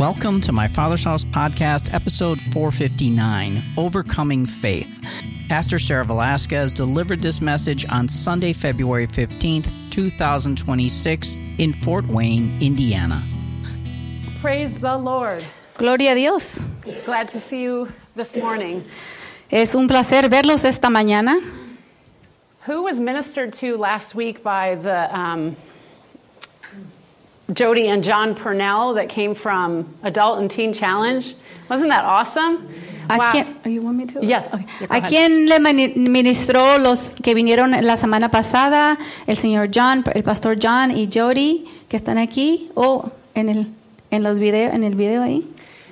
Welcome to my Father's House podcast, episode 459, Overcoming Faith. Pastor Sarah Velasquez delivered this message on Sunday, February 15th, 2026 in Fort Wayne, Indiana. Praise the Lord. Gloria a Dios. Glad to see you this morning. Es un placer verlos esta mañana. Who was ministered to last week by the Jody and John Purnell that came from Adult and Teen Challenge? Wasn't that awesome? Wow. You want me to? Yes. Okay. Yeah, ¿A quién le ministró los que vinieron la semana pasada? El señor John, el pastor John y Jody, que están aquí, o en el video ahí.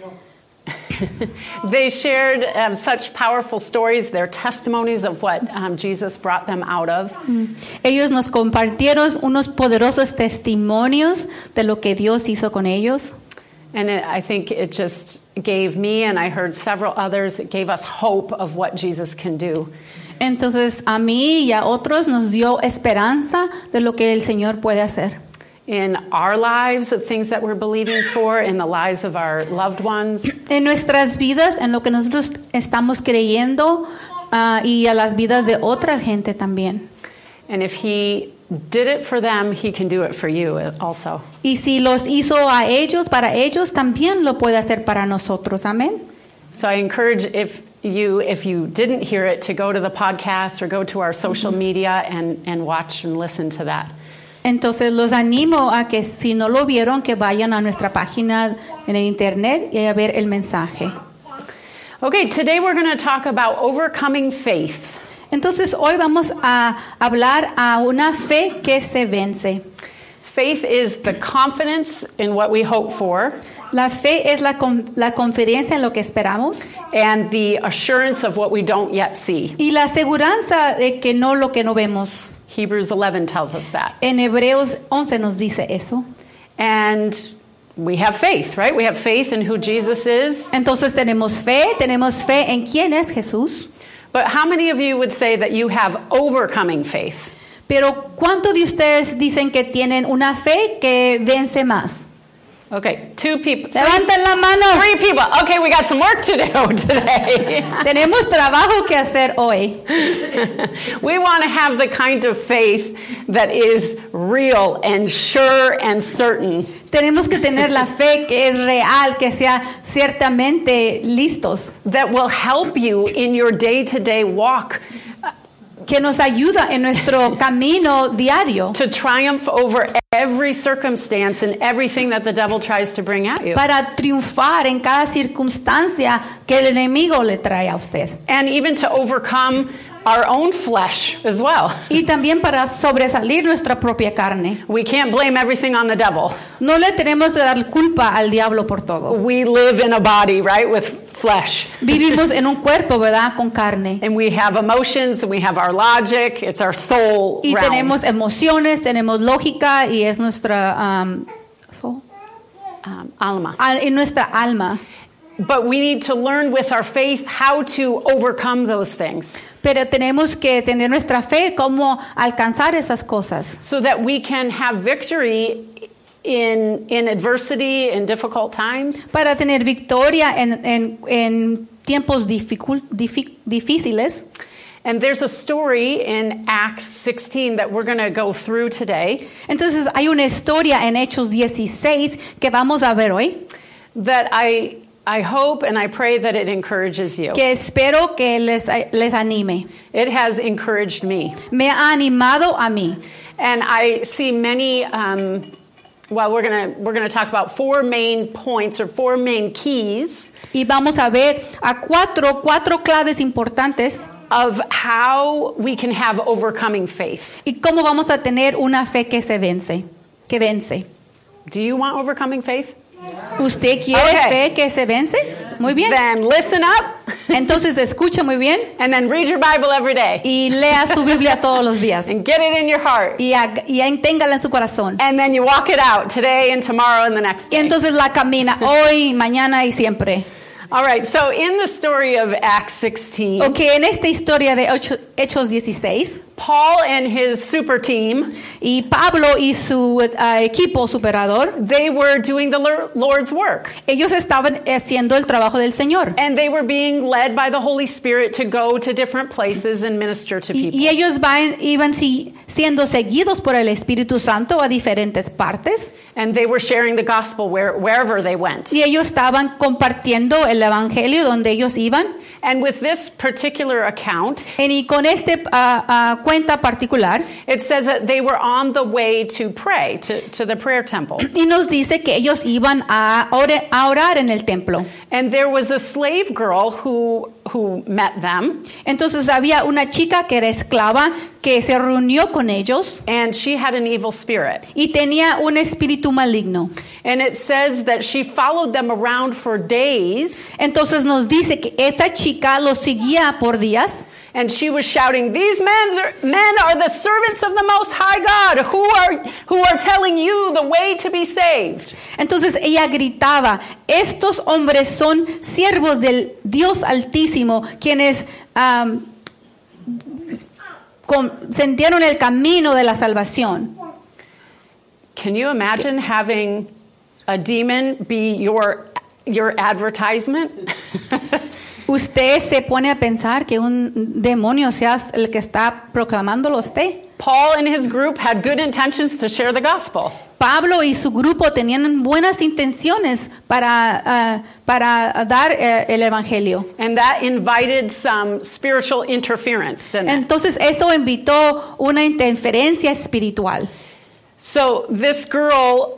They shared such powerful stories, their testimonies of what Jesus brought them out of. Ellos nos compartieron unos poderosos testimonios de lo que Dios hizo con ellos. And I think it just gave me, and I heard several others, it gave us hope of what Jesus can do. Entonces a mí y a otros nos dio esperanza de lo que el Señor puede hacer. In our lives, of things that we're believing for, in the lives of our loved ones. En nuestras vidas, en lo que nosotros estamos creyendo y a las vidas de otra gente también. And if he did it for them, he can do it for you also. Y si los hizo a ellos, para ellos, también lo puede hacer para nosotros. Amén. So I encourage if you didn't hear it, to go to the podcast or go to our social media and watch and listen to that. Entonces los animo a que si no lo vieron, que vayan a nuestra página en el internet y a ver el mensaje. Okay, today we're going to talk about overcoming faith. Entonces hoy vamos a hablar a una fe que se vence. Faith is the confidence in what we hope for. La fe es la confianza en lo que esperamos. And the assurance of what we don't yet see. Y la aseguranza de que no lo que no vemos. Hebrews 11 tells us that. En Hebreos 11 nos dice eso. And we have faith, right? We have faith in who Jesus is. Entonces tenemos fe en quién es Jesús. But how many of you would say that you have overcoming faith? Pero ¿cuántos de ustedes dicen que tienen una fe que vence más? Okay, 2 people. Levanten la mano. 3 people. Okay, we got some work to do today. Tenemos trabajo que hacer hoy. We want to have the kind of faith that is real and sure and certain. Tenemos que tener la fe que es real, que sea ciertamente listos. That will help you in your day-to-day walk. Que nos ayuda en nuestro camino diario. To triumph over every circumstance and everything that the devil tries to bring at you. Para triunfar en cada circunstancia que el enemigo le trae a usted. And even to overcome our own flesh as well. Y también para sobresalir nuestra propia carne. We can't blame everything on the devil. No le tenemos que dar culpa al diablo por todo. We live in a body, right, with flesh. Vivimos en un cuerpo, ¿verdad? Con carne. And we have emotions and we have our logic. It's our soul y realm. Tenemos emociones, tenemos lógica y es nuestra soul. Alma. En nuestra alma. But we need to learn with our faith how to overcome those things. Pero tenemos que tener nuestra fe cómo alcanzar esas cosas. So that we can have victory in adversity, in difficult times. Para tener victoria en tiempos difíciles. And there's a story in Acts 16 that we're going to go through today. Entonces hay una historia en Hechos 16 que vamos a ver hoy. That I hope and I pray that it encourages you. Que espero que les anime. It has encouraged me. Me ha animado a mí. And I see many we're going to talk about 4 main points or 4 main keys. Y vamos a ver a cuatro claves importantes of how we can have overcoming faith. Y cómo vamos a tener una fe que vence. Do you want overcoming faith? ¿Usted quiere fe que se vence? Muy bien. Then listen up. Entonces escucha muy bien. And then read your Bible every day. Y lea su Biblia todos los días. And get it in your heart. Y téngala en su corazón. And then you walk it out today and tomorrow and the next day. Y entonces la camina hoy, mañana y siempre. All right, so in the story of Acts 16, en esta historia de Hechos 16, Paul and his super team, Y Pablo y su equipo superador, they were doing the Lord's work. ellos estaban haciendo el trabajo del Señor. And they were being led by the Holy Spirit to go to different places and minister to people. Y ellos iban siendo seguidos por el Espíritu Santo a diferentes partes. And they were sharing the gospel wherever they went. Y ellos estaban compartiendo el Evangelio donde ellos iban. And with this particular account, Y con cuenta particular, it says that they were on the way to pray, to the prayer temple. y nos dice que ellos iban a orar en el templo. And there was a slave girl who met them, Entonces había una chica que era esclava que se reunió con ellos and she had an evil spirit. y tenía un espíritu maligno. And it says that she followed them around for days, Entonces nos dice que esta chica los seguía por días. and she was shouting, "These men are the servants of the Most High God, who are telling you the way to be saved." Entonces ella gritaba, estos hombres son siervos del Dios Altísimo, quienes sentieron el camino de la salvación. Can you imagine having a demon be your advertisement? Usted se pone a pensar que un demonio sea el que está proclamándolo a usted. Paul and his group had good intentions to share the gospel. Pablo y su grupo tenían buenas intenciones para dar el evangelio. And that invited some spiritual interference, didn't it? Entonces eso invitó una interferencia espiritual. So this girl,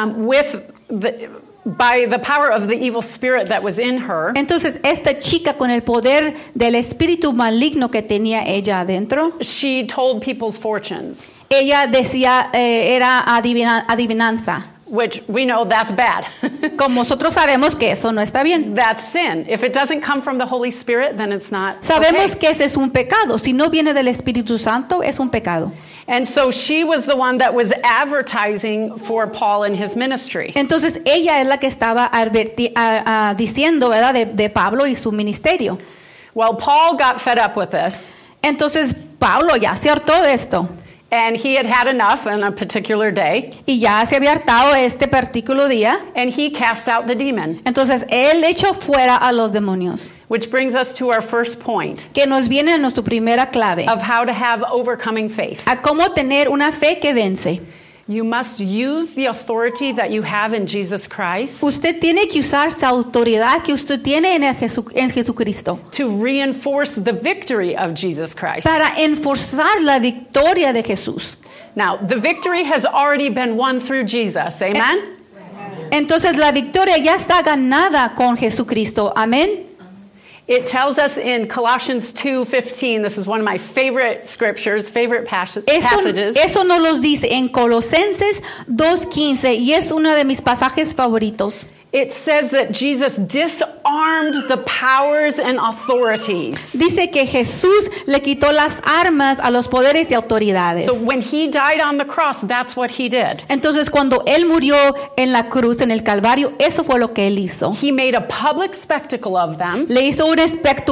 by the power of the evil spirit that was in her, Entonces esta chica con el poder del espíritu maligno que tenía ella adentro, she told people's fortunes, ella decía era adivinanza. which we know that's bad. Como nosotros sabemos que eso no está bien. That's sin. If it doesn't come from the Holy Spirit, then it's not Sabemos okay. que ese es un pecado. Si no viene del Espíritu Santo, es un pecado. And so she was the one that was advertising for Paul and his ministry. Entonces ella es la que estaba diciendo, ¿verdad?, de Pablo y su ministerio. Well, Paul got fed up with this, Entonces Pablo ya se hartó de esto and he had had enough on a particular day, y ya se había hartado este particular día. and he cast out the demon, Entonces él echó fuera a los demonios, which brings us to our first point que nos viene en nuestra primera clave, of how to have overcoming faith. a cómo tener una fe que vence. You must use the authority that you have in Jesus Christ Usted tiene que usar esa autoridad que usted tiene en Jesucristo to reinforce the victory of Jesus Christ. para enforzar la victoria de Jesús. Now, the victory has already been won through Jesus. Amen? Entonces la victoria ya está ganada con Jesucristo. Amén. It tells us in Colossians 2:15, this is one of my favorite scriptures, favorite passages. Eso nos lo dice en Colosenses 2:15 y es uno de mis pasajes favoritos. It says that Jesus disarmed the powers and authorities. Dice que Jesús le quitó las armas a los poderes y autoridades. So when he died on the cross, that's what he did. Entonces cuando él murió en la cruz, en el Calvario, eso fue lo que él hizo. He made a public spectacle of them, Le hizo un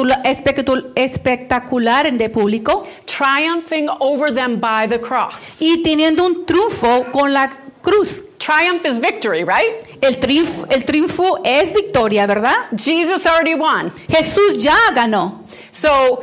espectacular de público triumphing over them by the cross. y teniendo un triunfo con la cruz. Triumph is victory, right? El triunfo es victoria, ¿verdad? Jesus already won. Jesús ya ganó. So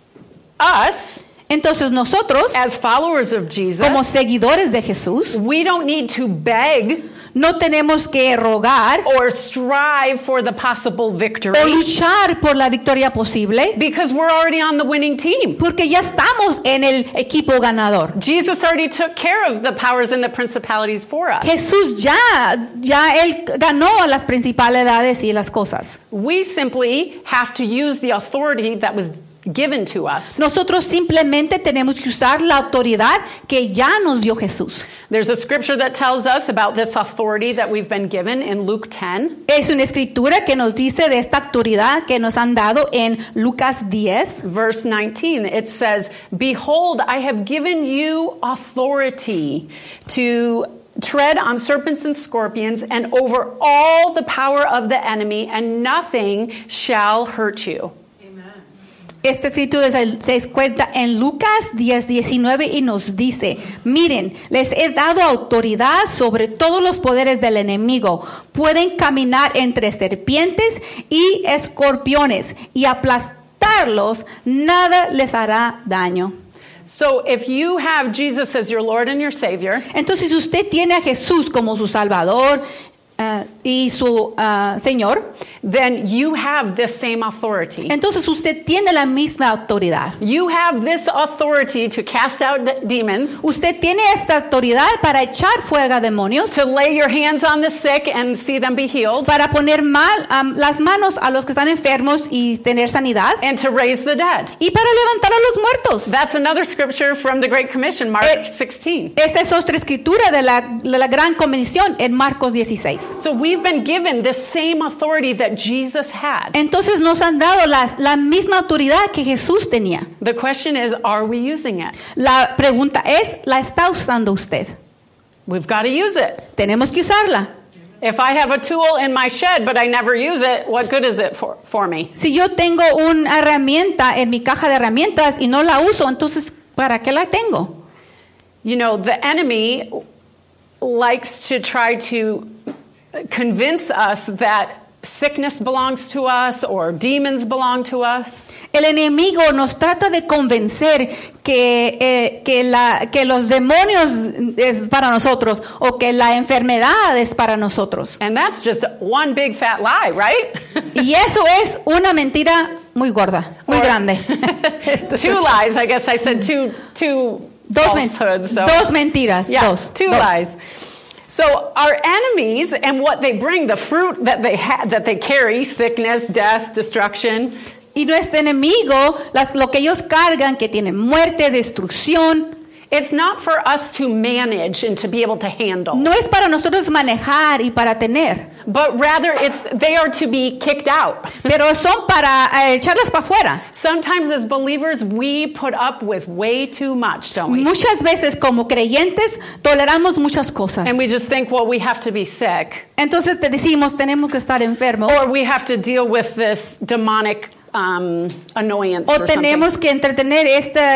us, Entonces nosotros, as followers of Jesus, como seguidores de Jesús, we don't need to beg no tenemos que rogar or strive for the possible victory o luchar por la victoria posible, because we're already on the winning team. porque ya estamos en el equipo ganador. Jesus already took care of the powers and the principalities for us. Jesús ya él ganó las principalidades y las cosas. We simply have to use the authority that was given to us. Nosotros simplemente tenemos que usar la autoridad que ya nos dio Jesús. There's a scripture that tells us about this authority that we've been given in Luke 10. Es una escritura que nos dice de esta autoridad que nos han dado en Lucas 10. Verse 19, it says, "Behold, I have given you authority to tread on serpents and scorpions and over all the power of the enemy, and nothing shall hurt you." Este escrito se encuentra en Lucas 10:19 y nos dice, miren, les he dado autoridad sobre todos los poderes del enemigo. Pueden caminar entre serpientes y escorpiones y aplastarlos, nada les hará daño. So if you have Jesus as your Lord and your Savior, Entonces, si usted tiene a Jesús como su Salvador y su Señor, then you have this same authority. entonces usted tiene la misma autoridad. You have this authority to cast out demons, Usted tiene esta autoridad para echar fuera demonios, to lay your hands on the sick and see them be healed, para poner las manos a los que están enfermos y tener sanidad, and to raise the dead. y para levantar a los muertos. That's another scripture from the Great Commission, Mark 16. Esa es otra escritura de la Gran Comisión en Marcos 16. So we've been given this same authority that Jesus had. Entonces nos han dado la misma autoridad que Jesús tenía. The question is, are we using it? La pregunta es, ¿la está usando usted? We've got to use it. Tenemos que usarla. If I have a tool in my shed but I never use it, what good is it for me? Si yo tengo una herramienta en mi caja de herramientas y no la uso, entonces, ¿para qué la tengo? You know, the enemy likes to try to convince us that sickness belongs to us or demons belong to us. El enemigo nos trata de convencer que los demonios es para nosotros o que la enfermedad es para nosotros. And that's just one big fat lie, right? Y eso es una mentira muy gorda, muy grande. Two lies, I guess I said two falsehoods. So. Dos mentiras. Yeah, two dos. lies. So our enemies and what they bring, the fruit that they carry, sickness, death, destruction. Y nuestro enemigo, lo que ellos cargan, que tienen muerte, destrucción. It's not for us to manage and to be able to handle. No es para nosotros manejar y para tener. But rather they are to be kicked out. Pero son para echarlas para afuera. Sometimes as believers we put up with way too much, don't we? Muchas veces como creyentes toleramos muchas cosas. And we just think, well, we have to be sick. Entonces te decimos, tenemos que estar enfermos. Or we have to deal with this demonic annoyance O or tenemos something. que entretener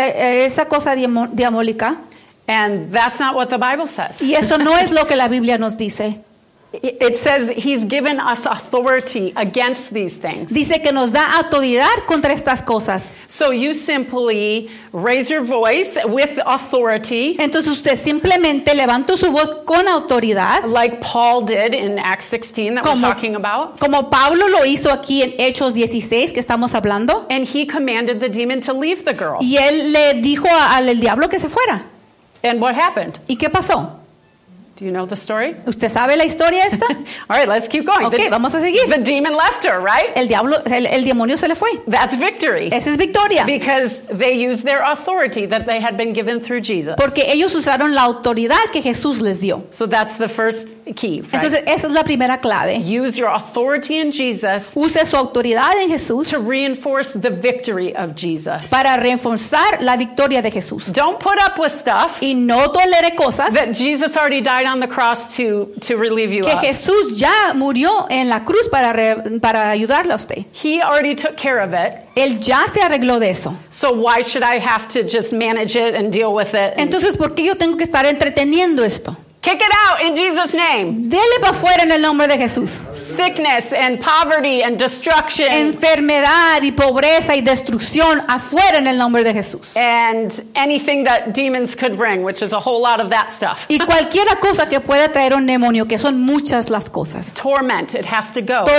esa cosa diabólica. And that's not what the Bible says. Y eso no es lo que la Biblia nos dice. It says he's given us authority against these things. Dice que nos da autoridad contra estas cosas. So you simply raise your voice with authority, Entonces usted simplemente levanta su voz con autoridad, like Paul did in Acts 16 that we're talking about. como Pablo lo hizo aquí en Hechos 16 que estamos hablando. And he commanded the demon to leave the girl. Y él le dijo al diablo que se fuera. And what happened? ¿Y qué pasó? Do you know the story? ¿Usted sabe la historia esta? All right, let's keep going. Ok, vamos a seguir. The demon left her, right? El demonio se le fue. That's victory. Esa es victoria. Because they used their authority that they had been given through Jesus. Porque ellos usaron la autoridad que Jesús les dio. So that's the first key, right? Entonces esa es la primera clave. Use your authority in Jesus Use su autoridad en Jesús to reinforce the victory of Jesus. para reforzar la victoria de Jesús. Don't put up with stuff Y no tolere cosas that Jesus already died on the cross to relieve you que of. Jesús ya murió en la cruz para ayudarle a usted. He already took care of it. Él ya se arregló de eso. So why should I have to just manage it and deal with it? And Entonces, ¿por qué yo tengo que estar entreteniendo esto? kick it out in Jesus' name. Dele para afuera en el nombre de Jesús. Sickness and poverty and destruction Enfermedad y pobreza y destrucción afuera en el nombre de Jesús. and anything that demons could bring, which is a whole lot of that stuff. Y cualquier cosa que pueda traer un demonio, que son muchas las cosas. Torment, it has to go.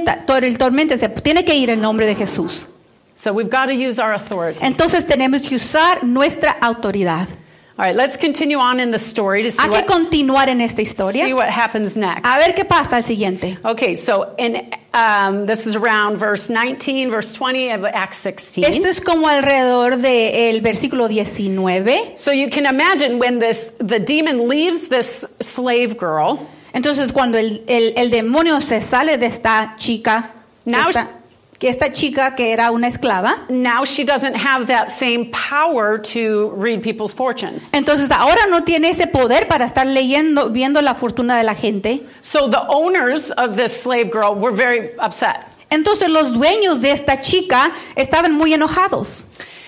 El tormento se tiene que ir en nombre de Jesús. So we've got to use our authority. Entonces tenemos que usar nuestra autoridad. All right, let's continue on in the story to Hay que see continuar en esta historia. what happens next. A ver qué pasa al siguiente. Okay, so this is around verse 19, verse 20 of Acts 16. Esto es como alrededor del versículo 19. So you can imagine when the demon leaves this slave girl. Entonces cuando el demonio se sale de esta chica, Now esta chica que era una esclava, Now she doesn't have that same power to read people's fortunes. entonces ahora no tiene ese poder para estar viendo la fortuna de la gente. So the owners of this slave girl were very upset. Entonces los dueños de esta chica estaban muy enojados.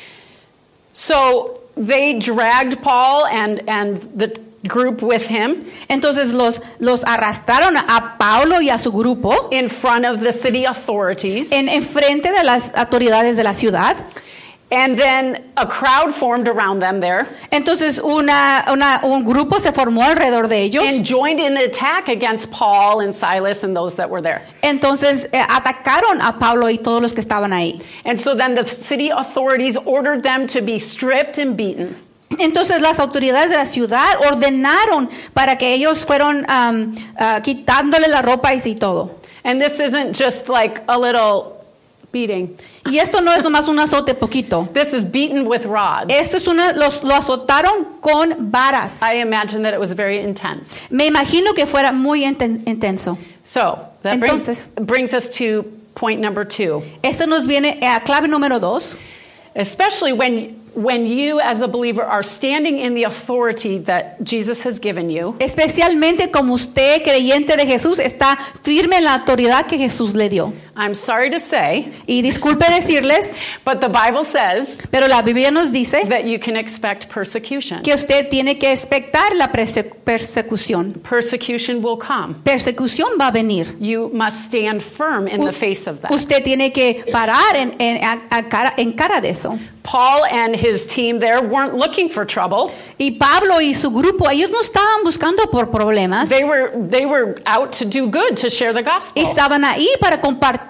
So they dragged Paul and the group with him Entonces los arrastraron a Pablo y a su grupo in front of the city authorities. en frente de las autoridades de la ciudad. And then a crowd formed around them there Entonces un grupo se formó alrededor de ellos. and joined in the attack against Paul and Silas and those that were there. Entonces atacaron a Pablo y todos los que estaban ahí. And so then the city authorities ordered them to be stripped and beaten. Entonces las autoridades de la ciudad ordenaron para que ellos fueron quitándole la ropa y todo. And this isn't just like a little beating. Y esto no es nomás un azote poquito. This is beaten with rods. Esto es lo azotaron con varas. I imagine that it was very intense. Me imagino que fuera muy intenso. So that Entonces, brings us to point number 2. Esto nos viene a clave número 2. Especially when you as a believer are standing in the authority that Jesus has given you. Especialmente como usted, creyente de Jesús, está firme en la autoridad que Jesús le dio. I'm sorry to say, Y disculpe decirles, but the Bible says pero la Biblia nos dice that you can expect persecution. que usted tiene que expectar la persecución. Persecution will come. Persecución va a venir. You must stand firm in the face of that. Usted tiene que parar en cara de eso. Paul and his team there weren't looking for trouble. Y Pablo y su grupo, ellos no estaban buscando por problemas. They were out to do good, to share the gospel. Estaban ahí para compartir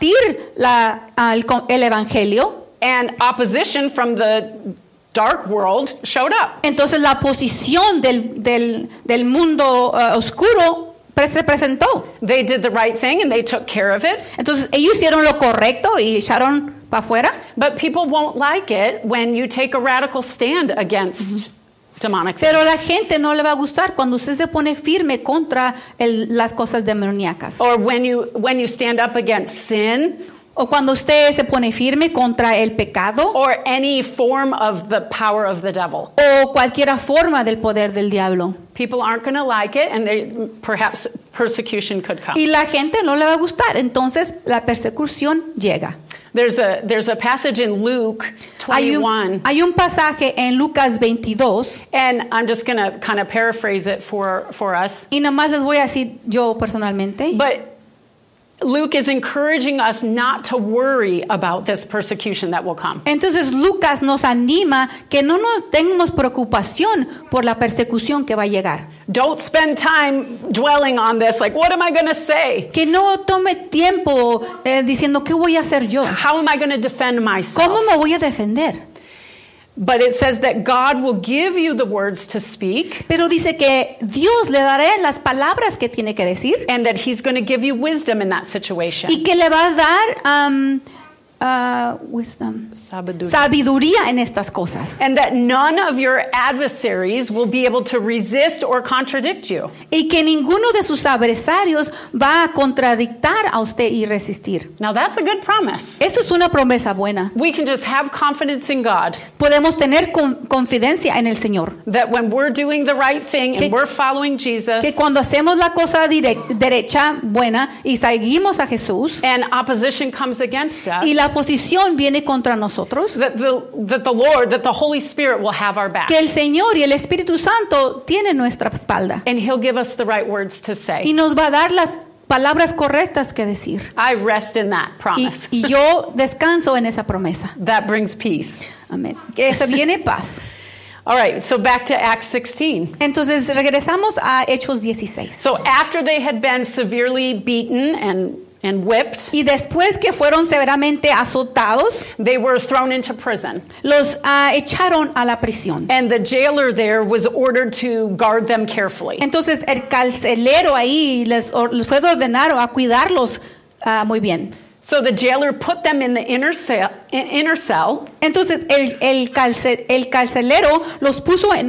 el evangelio. And opposition from the dark world showed up. Entonces la oposición del mundo oscuro se presentó. They did the right thing and they took care of it. Entonces ellos hicieron lo correcto y echaron para afuera. But people won't like it when you take a radical stand against demonic things. Pero a la gente no le va a gustar cuando usted se pone firme contra las cosas demoníacas. Or when you stand up against sin. O cuando usted se pone firme contra el pecado. Or any form of the power of the devil. O cualquier forma del poder del diablo. People aren't going to like it, and perhaps persecution could come. Y la gente no le va a gustar, entonces la persecución llega. There's a passage in Luke 21. Hay un pasaje en Lucas 22. And I'm just going to kind of paraphrase it for us. Y nomás les voy a decir yo personalmente. But Luke is encouraging us not to worry about this persecution that will come. Entonces Lucas nos anima que no nos tengamos preocupación por la persecución que va a llegar. Don't spend time dwelling on this, like, what am I going to say? Que no tome tiempo diciendo qué voy a hacer yo. How am I going to defend myself? ¿Cómo me voy a defender? But it says that God will give you the words to speak. Pero dice que Dios le dará las palabras que tiene que decir. And that he's going to give you wisdom in that situation. Y que le va a dar wisdom. Sabiduría en estas cosas. And that none of your adversaries will be able to resist or contradict you. Y que ninguno de sus adversarios va a contradictar a usted y resistir. Now that's a good promise. Eso es una promesa buena. We can just have confidence in God. Podemos tener confidencia en el Señor. That when we're doing the right thing and we're following Jesus. Que cuando hacemos la cosa derecha, buena, y seguimos a Jesús. And opposition comes against us. Y la oposición viene contra nosotros. That the Holy Spirit will have our back. Que el Señor y el Espíritu Santo tienen nuestra espalda. And he'll give us the right words to say. Y nos va a dar las palabras correctas que decir. I rest in that promise. Y yo descanso en esa promesa. That brings peace. Amén. Que eso viene paz. All right, so back to Acts 16. Entonces regresamos a Hechos 16. So after they had been severely beaten and whipped, y después que fueron severamente azotados, they were thrown into prison. Los echaron a la prisión. And the jailer there was ordered to guard them carefully. Entonces el carcelero ahí les fue ordenado a cuidarlos muy bien. So the jailer put them in the inner cell. Entonces el carcelero los puso en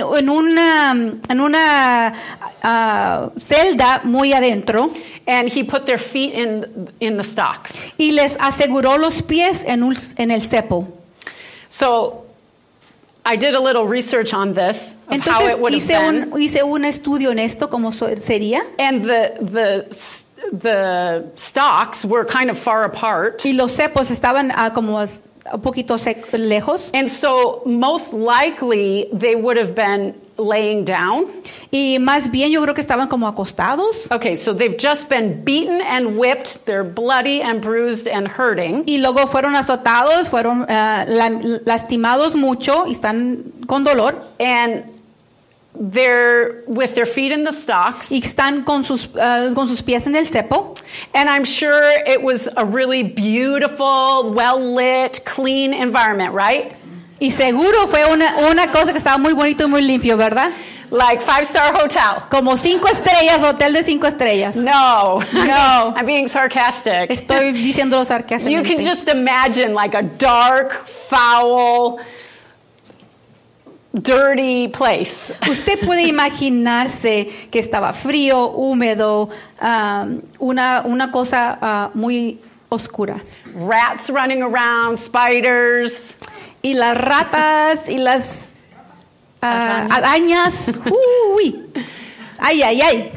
una celda muy adentro. And he put their feet in the stocks. Y les aseguró los pies en el cepo. So I did a little research on this of Entonces, how it would have been. Hice un estudio en esto, cómo sería. And the the stalks were kind of far apart. Y los cepos estaban como un poquito lejos. And so most likely they would have been laying down. Y más bien yo creo que estaban como acostados. Okay, so they've just been beaten and whipped. They're bloody and bruised and hurting. Y luego fueron azotados, fueron lastimados mucho y están con dolor. And they're with their feet in the stocks. Y están con sus pies en el cepo. And I'm sure it was a really beautiful, well-lit, clean environment, right? Y seguro fue una cosa que estaba muy bonito y muy limpio, ¿verdad? Like 5-star hotel. Como 5 estrellas, hotel de 5 estrellas. No. No. I'm being sarcastic. Estoy diciéndolo sarcásticamente. You can just imagine like a dark, foul, dirty place. Usted puede imaginarse que estaba frío, húmedo, una cosa muy oscura. Rats running around, spiders. Y las ratas y las arañas. Uy. Ay, ay, ay.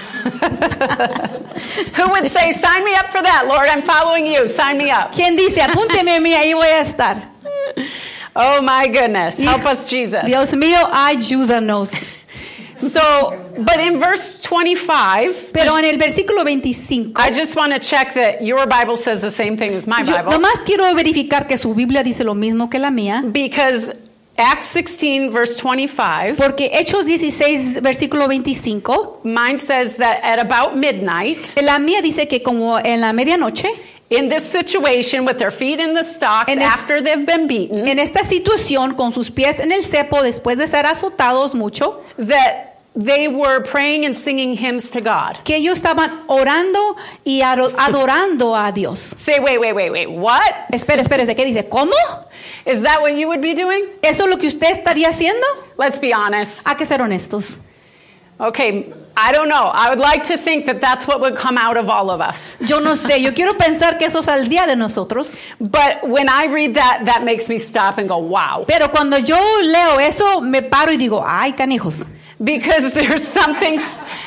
Who would say, sign me up for that, Lord? I'm following you. Sign me up. ¿Quién dice, apúnteme a mí, ahí voy a estar? Oh, my goodness. Help us, Jesus. Dios mío, ayúdanos. So, but in verse 25, Pero en el versículo 25, I just want to check that your Bible says the same thing as my yo Bible. nomás quiero verificar que su Biblia dice lo mismo que la mía. Because Acts 16, verse 25, Porque Hechos 16, versículo 25, mine says that at about midnight, la mía dice que como en la medianoche, in this situation with their feet in the stocks En el- after they've been beaten, en esta situación con sus pies en el cepo después de ser azotados mucho, that they were praying and singing hymns to God. que ellos estaban orando y adorando a Dios. Say, wait, what? Espera, ¿de qué dice? ¿Cómo? Is that what you would be doing? ¿Eso es lo que usted estaría haciendo? Let's be honest. Hay que ser honestos. Okay, I don't know. I would like to think that that's what would come out of all of us. Yo no sé, yo quiero pensar que eso saldría de nosotros. But when I read that, that makes me stop and go, wow. Pero cuando yo leo eso, me paro y digo, ay, canijos. Because there's something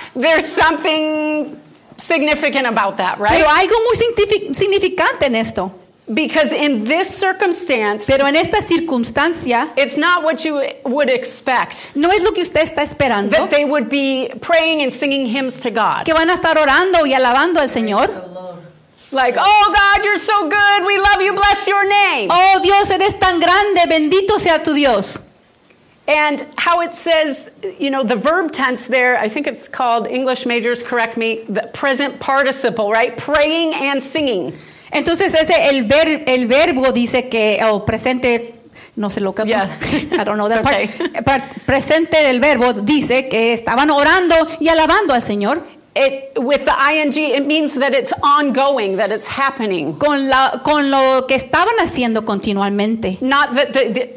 significant about that, right? Pero hay algo muy significante en esto. Because in this circumstance, Pero en esta circunstancia, it's not what you would expect. no es lo que usted está esperando. That they would be praying and singing hymns to God. Que van a estar orando y alabando al Señor. Like, oh God, you're so good. We love you. Bless your name. Oh Dios, eres tan grande, bendito sea tu Dios. And how it says, the verb tense there, I think it's called, English majors, correct me, the present participle, right? Praying and singing. Entonces el verbo dice que, presente, no sé lo que, Yeah. I don't know that It's part. Presente del verbo dice que estaban orando y alabando al Señor. With the ing, it means that it's ongoing, that it's happening. Con lo que estaban haciendo continuamente. Not that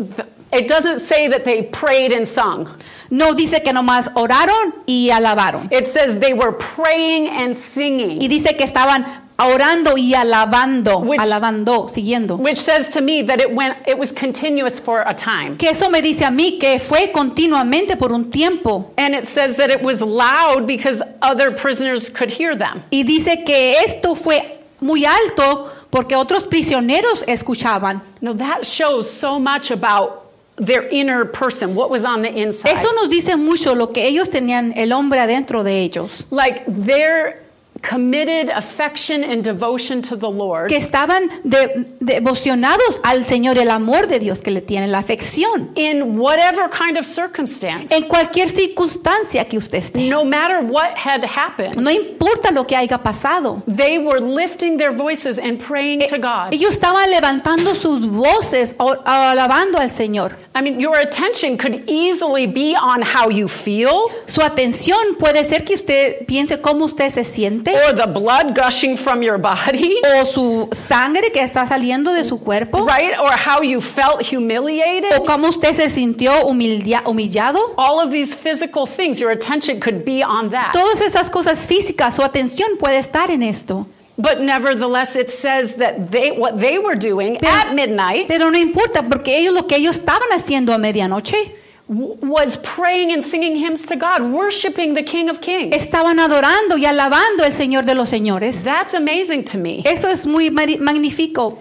it doesn't say that they prayed and sung. No dice que nomás oraron y alabaron. It says they were praying and singing. Y dice que estaban orando y alabando, Which- siguiendo. Which says to me that it was continuous for a time. Que eso me dice a mí que fue continuamente por un tiempo. And it says that it was loud because other prisoners could hear them. Y dice que esto fue muy alto porque otros prisioneros escuchaban. Now that shows so much about their inner person, what was on the inside. Eso nos dice mucho lo que ellos tenían, el hombre adentro de ellos. Like their committed affection and devotion to the Lord. Que estaban devocionados al Señor, el amor de Dios que le tienen, la afección. In whatever kind of circumstance. En cualquier circunstancia que usted esté. No matter what had happened. No importa lo que haya pasado. They were lifting their voices and praying to God. Ellos estaban levantando sus voces, alabando al Señor. I mean, your attention could easily be on how you feel. Su atención puede ser que usted piense cómo usted se siente. Or the blood gushing from your body. O su sangre que está saliendo de su cuerpo. Right? Or how you felt humiliated. O cómo usted se sintió humillado. All of these physical things, your attention could be on that. Todas esas cosas físicas, su atención puede estar en esto. But nevertheless, it says that what they were doing at midnight Pero no importa, porque lo que ellos estaban haciendo a medianoche was praying and singing hymns to God, worshiping the King of Kings. Estaban adorando y alabando al Señor de los señores. That's amazing to me. Eso es muy magníficos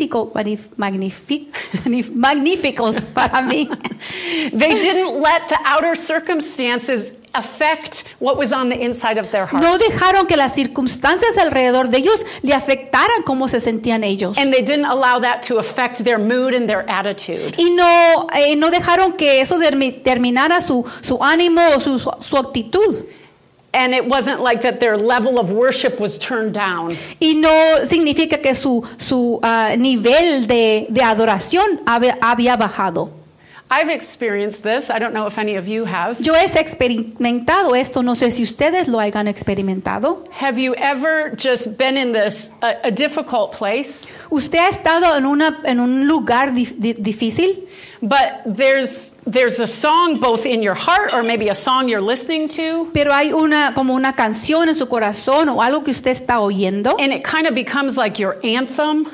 para mí. They didn't let the outer circumstances affect what was on the inside of their heart. No dejaron que las circunstancias alrededor de ellos le afectaran cómo se sentían ellos. And they didn't allow that to affect their mood and their attitude. Y no dejaron que eso determinara su ánimo o su actitud. And it wasn't like that their level of worship was turned down. Y no significa que su nivel de adoración había bajado. I've experienced this. I don't know if any of you have. Yo he experimentado esto, no sé si ustedes lo hayan experimentado. Have you ever just been in this a difficult place? ¿Usted ha estado en un lugar difícil? But there's a song both in your heart or maybe a song you're listening to. Pero hay como una canción en su corazón o algo que usted está oyendo. And it kind of becomes like your anthem.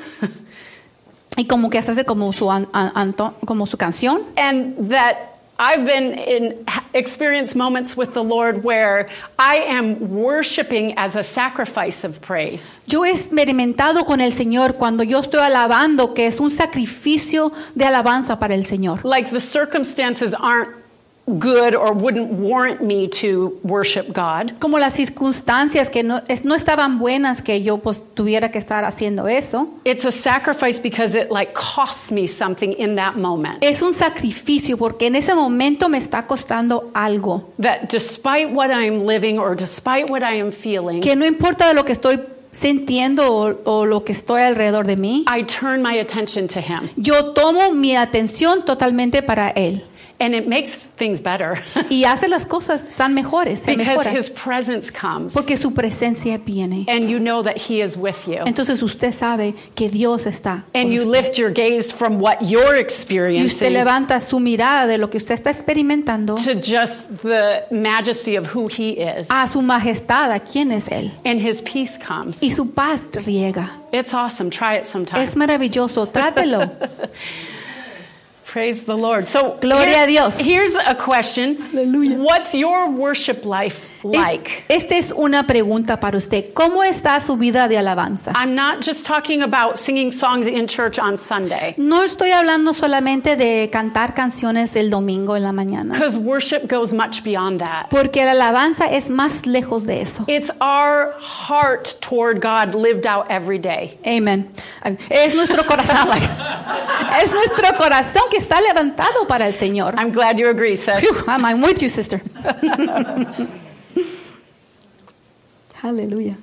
Y como que se hace como su canción. And that I've been experienced moments with the Lord where I am worshiping as a sacrifice of praise. Yo he experimentado con el Señor cuando yo estoy alabando que es un sacrificio de alabanza para el Señor. Like the circumstances aren't good or wouldn't warrant me to worship God. Como las circunstancias que no estaban buenas que yo pues tuviera que estar haciendo eso. It's a sacrifice because it like costs me something in that moment. Es un sacrificio porque en ese momento me está costando algo. That despite what I'm living or despite what I am feeling, que no importa de lo que estoy sintiendo o lo que estoy alrededor de mí, I turn my attention to Him. Yo tomo mi atención totalmente para Él. And it makes things better. Y hace las cosas tan mejores, se Because mejoran. His presence comes. Porque su presencia viene. And you know that He is with you. Entonces usted sabe que Dios está And con you usted. lift your gaze from what you're Y usted experiencing levanta su mirada de lo que usted está experimentando to just the majesty of who He is. a su majestad, a quién es Él. And His peace comes. Y su paz riega. It's awesome. Try it sometime. Es maravilloso, trátelo. Praise the Lord. So Gloria a Dios. Here's a question. Aleluya. What's your worship life like? Esta es una pregunta para usted. ¿Cómo está su vida de alabanza? I'm not just talking about singing songs in church on Sunday. No estoy hablando solamente de cantar canciones el domingo en la mañana. Because worship goes much beyond that. Porque la alabanza es más lejos de eso. It's our heart toward God lived out every day. Amen. Es nuestro corazón. Es nuestro corazón que está levantado para el Señor. I'm glad you agree, sis. Phew, I'm with you, sister. Hallelujah.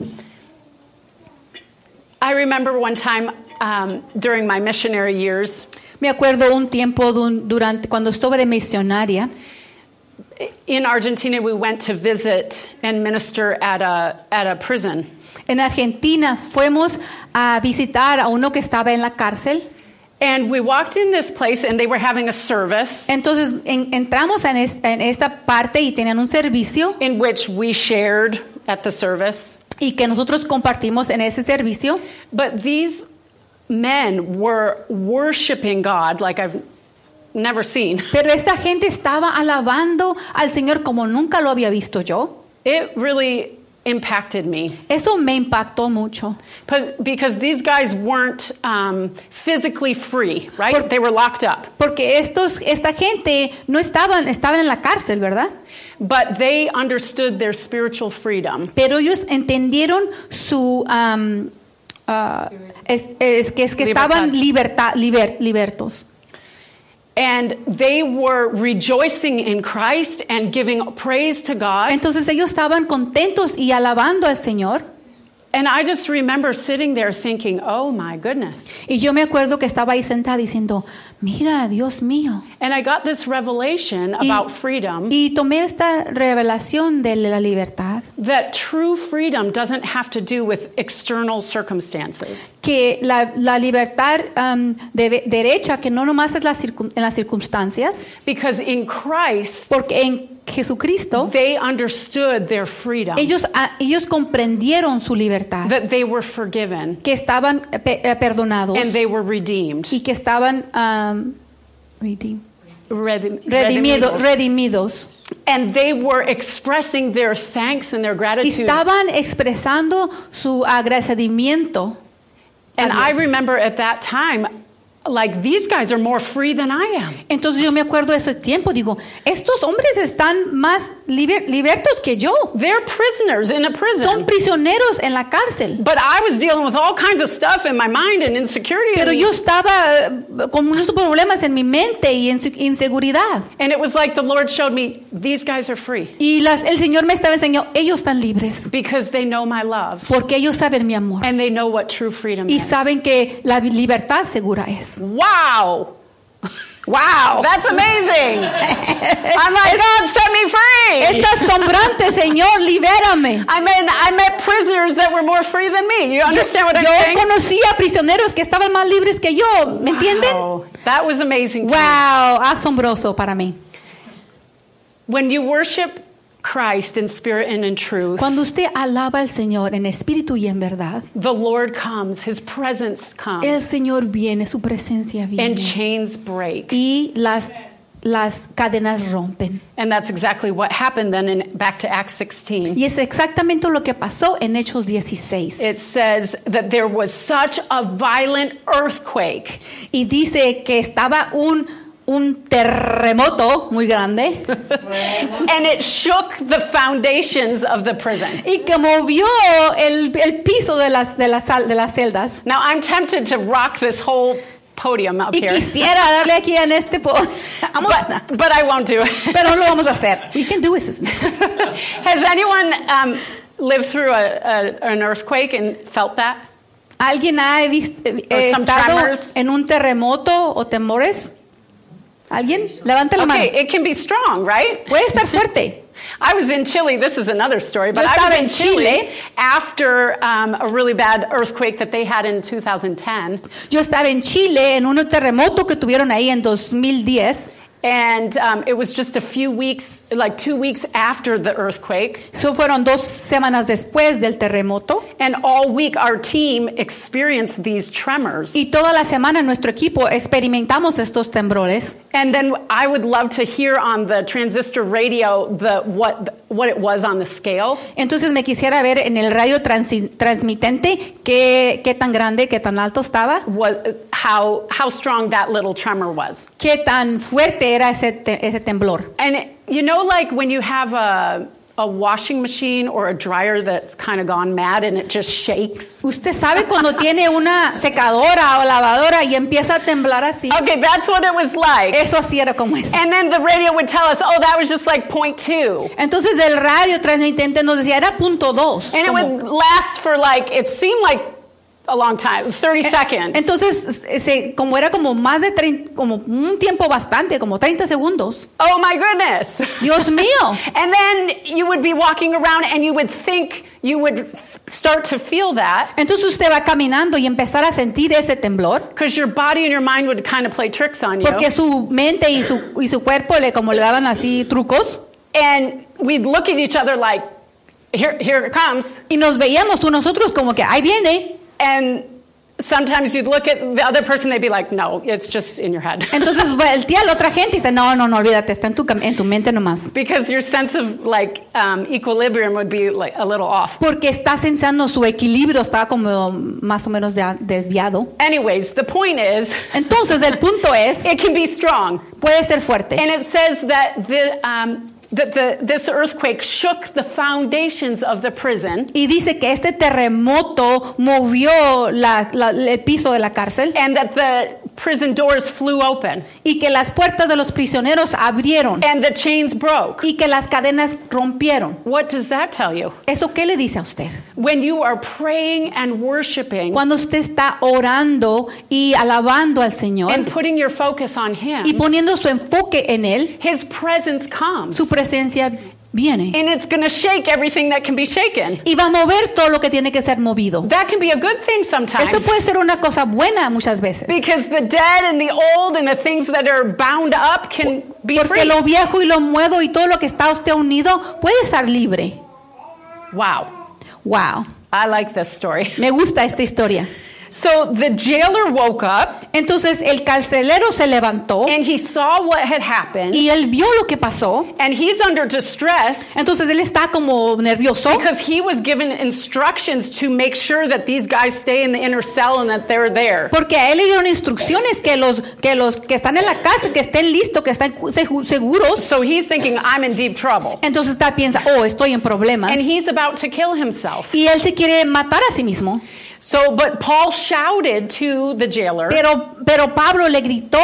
I remember one time during my missionary years, Me acuerdo un tiempo durante cuando estuve de misionaria. in Argentina we went to visit and minister at a prison. En Argentina fuimos a visitar a uno que estaba en la cárcel. And we walked in this place and they were having a service Entonces entramos en esta parte y tenían un servicio in which we shared at the service. y que nosotros compartimos en ese servicio. But these men were worshiping God like I've never seen. Pero esta gente estaba alabando al Señor como nunca lo había visto yo. It really impacted me. Eso me impactó mucho. Because these guys weren't physically free, right? They were locked up. Porque esta gente no estaban en la cárcel, ¿verdad? But they understood their spiritual freedom. Pero ellos entendieron su es que estaban libertos. And they were rejoicing in Christ and giving praise to God. Entonces ellos estaban contentos y alabando al Señor. And I just remember sitting there thinking, oh my goodness. Y yo me acuerdo que estaba ahí sentada diciendo, mira, Dios mío. And I got this revelation about freedom. Y tomé esta revelación de la libertad. That true freedom doesn't have to do with external circumstances. Que la libertad derecha, que no nomás es en las circunstancias. Because in Christ, porque en Jesucristo, they understood their freedom. Ellos comprendieron su libertad. That they were forgiven. Que estaban perdonados. And they were redeemed. Y que estaban redeemed. redimidos. And they were expressing their thanks and their Y gratitude. estaban expresando su agradecimiento. And a I Dios. remember at that time, like, these guys are more free than I am. Entonces yo me acuerdo de ese tiempo, digo, estos hombres están más libertos que yo. They're prisoners in a prison. Son prisioneros en la cárcel. But I was dealing with all kinds of stuff in my mind and insecurity. Pero yo estaba con muchos problemas en mi mente y en su inseguridad. And it was like the Lord showed me, these guys are free. Y el Señor me estaba enseñando, ellos están libres. Because they know my love. Porque ellos saben mi amor. And they know what true freedom Y is. saben que la libertad segura es. Wow. ¡Wow! That's amazing. I'm like, God, set me free. Es asombrante, Señor, libérame. I met prisoners that were more free than me. You understand what I'm Yo saying? conocí a prisioneros que estaban más libres que yo. ¿Me entienden? Wow. That was amazing to me. Wow, asombroso para mí. When you worship Christ in spirit and in truth, Cuando usted alaba al Señor en espíritu y en verdad, the Lord comes, His presence el comes, Señor viene, su presencia and viene. chains break. Y las cadenas rompen. And that's exactly what happened then back to Acts 16. Y es exactamente lo que pasó en Hechos 16. It says that there was such a violent earthquake. Y dice que estaba un terremoto muy grande And it shook the foundations of the prison. y que movió el piso de las celdas. Now I'm tempted to rock this whole podium up Y here, quisiera darle aquí en este but I won't do it. pero no lo vamos a hacer. We can do it. Has anyone lived through an earthquake and felt that? ¿Alguien ha some estado tremors? en un terremoto o temores? ¿Alguien? Levanta la mano. Okay, it can be strong, right? Puede estar fuerte. I was in Chile. This is another story, but Yo I estaba was en in Chile Chile. after a really bad earthquake that they had in 2010. Yo estaba en Chile en un terremoto que tuvieron ahí en 2010. And it was just a few weeks, like 2 weeks after the earthquake. Eso fueron 2 semanas después del terremoto. And all week our team experienced these tremors. Y toda la semana nuestro equipo experimentamos estos temblores. And then I would love to hear on the transistor radio what it was on the scale. Entonces me quisiera ver en el radio transmitente qué tan grande, qué tan alto estaba. How strong that little tremor was. Qué tan fuerte era ese temblor. And you know, like when you have a washing machine or a dryer that's kind of gone mad and it just shakes. Usted sabe cuando tiene una secadora o lavadora y empieza a temblar así. Okay, that's what it was like. Eso así era como eso. And then the radio would tell us, oh, that was just like 0.2. Entonces el radio transmitente nos decía era 0.2. And it would last for it seemed like a long time, 30 seconds. Entonces como era como más de 30, como un tiempo bastante, como 30 segundos. Oh my goodness. Dios mío. And then you would be walking around and you would think you would start to feel that. Entonces usted va caminando y empezar a sentir ese temblor. Because your body and your mind would kind of play tricks on you. Porque su mente y su cuerpo como le daban así trucos. And we'd look at each other like, here it comes. Y nos veíamos nosotros como que ahí viene. And sometimes you'd look at the other person, they'd be like, no, it's just in your head. Entonces voltea a la otra gente y dice, no, olvídate, está en tu mente nomás. Because your sense of equilibrium would be a little off. Porque está sensando su equilibrio, estaba como más o menos desviado. Anyways, the point is, Entonces el punto es, it can be strong. puede ser fuerte. And it says that this earthquake shook the foundations of the prison. Y dice que este terremoto movió el piso de la cárcel. And that the prison doors flew open. Y que las puertas de los prisioneros abrieron. And the chains broke. Y que las cadenas rompieron. What does that tell you? ¿Eso qué le dice a usted? When you are praying and worshiping Cuando usted está orando y alabando al Señor and putting your focus on Him, y poniendo su enfoque en Él, His presence comes. su presencia viene. And it's going to shake everything that can be shaken. Y va a mover todo lo que tiene que ser movido. That can be a good thing sometimes. Esto puede ser una cosa buena muchas veces. Because the dead and the old and the things that are bound up can be Porque free. lo viejo y lo nuevo y todo lo que está usted unido puede estar libre. Wow. Wow. I like this story. Me gusta esta historia. So the jailer woke up. Entonces el carcelero se levantó and he saw what had happened, y él vio lo que pasó. and he's under distress Entonces él está como nervioso because he was given instructions to make sure that these guys stay in the inner cell and that they're there. porque a él le dieron instrucciones que los que están en la casa, que estén listos, que estén seguros. So he's thinking, I'm in deep trouble. Entonces está piensa, estoy en problemas. And he's about to kill himself. Y él se quiere matar a sí mismo. So, but Paul shouted to the jailer Pero Pablo le gritó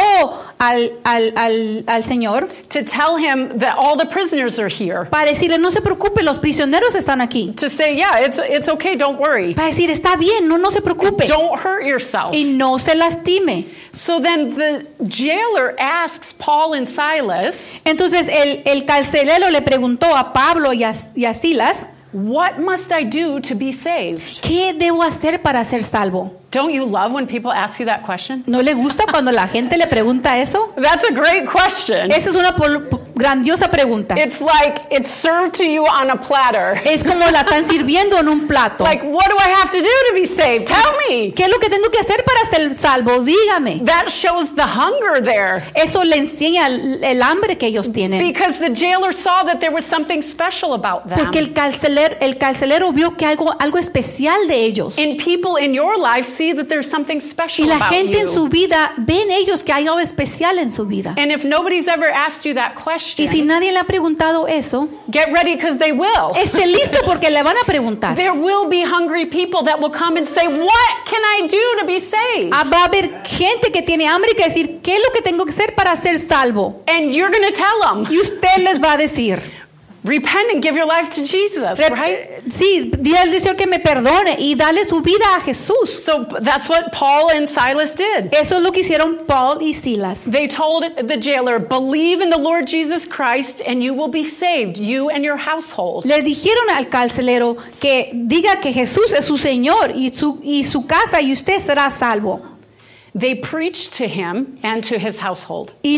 al Señor to tell him that all the prisoners are here. para decirle, no se preocupe, los prisioneros están aquí. To say, yeah, it's okay, don't worry. Para decir, está bien, no se preocupe. Don't hurt yourself. Y no se lastime. So then the jailer asks Paul and Silas, Entonces el carcelero le preguntó a Pablo y a Silas, what must I do to be saved? ¿qué debo hacer para ser salvo? Don't you love when people ask you that question? ¿No le gusta cuando la gente le pregunta eso? That's a great question. Esa es una grandiosa pregunta. It's like it's served to you on a platter. Es como la están sirviendo en un plato. Like, what do I have to do to be saved? Tell me. ¿Qué es lo que tengo que hacer para ser salvo? Dígame. That shows the hunger there. Eso le enseña el hambre que ellos tienen. Because the jailer saw that there was something special about them. Porque el carcelero vio que algo especial de ellos. And people in your life see that there's something special Y la about gente en you. su vida ven ellos que hay algo especial en su vida. And if nobody's ever asked you that question, Y si nadie le ha preguntado eso, get ready because they will. esté listo porque le van a preguntar. There will be hungry people that will come and say, what can I do to be saved? Va a haber gente que tiene hambre y que decir, ¿qué es lo que tengo que hacer para ser salvo? And you're going to tell them, Y usted les va a decir, repent and give your life to Jesus, right? sí, dile al Señor que me perdone y dale su vida a Jesús. So that's what Paul and Silas did. Eso es lo que hicieron Paul y Silas. They told the jailer, believe in the Lord Jesus Christ and you will be saved, you and your household. Le dijeron al carcelero que diga que Jesús es su Señor y su casa y usted será salvo. They preached to him and to his household. Y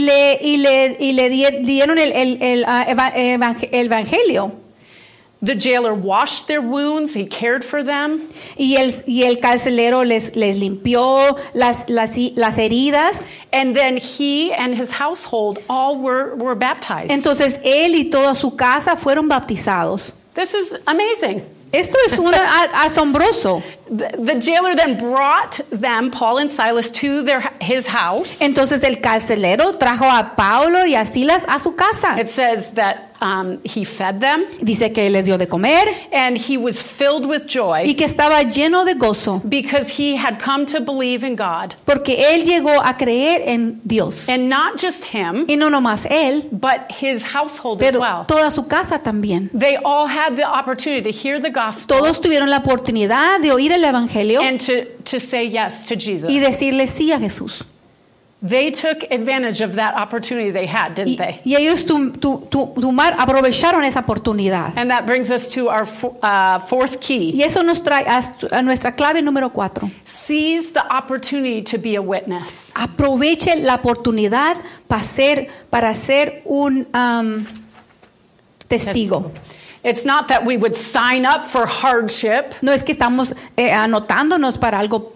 le dieron el evangelio. The jailer washed their wounds, he cared for them. Y el carcelero les limpió las heridas. And then he and his household all were baptized. Entonces él y toda su casa fueron bautizados. This is amazing. Esto es asombroso. The jailer then brought them, Paul and Silas, to his house. Entonces el carcelero trajo a Pablo y a Silas a su casa. It says that he fed them. Dice que les dio de comer. And he was filled with joy. Y que estaba lleno de gozo. Because he had come to believe in God. Porque él llegó a creer en Dios. And not just him. Y no nomás él. But his household pero as well. Toda su casa también. They all had the opportunity to hear the gospel. Todos tuvieron la oportunidad de oír el evangelio. And to say yes to Jesus. Y decirle sí a Jesús. They took advantage of that opportunity they had, didn't they? Y ellos aprovecharon esa oportunidad. And that brings us to our fourth key. Y eso nos trae a nuestra clave número 4. Seize the opportunity to be a witness. Aproveche la oportunidad para ser un testigo. It's not that we would sign up for hardship. No es que estamos anotándonos para algo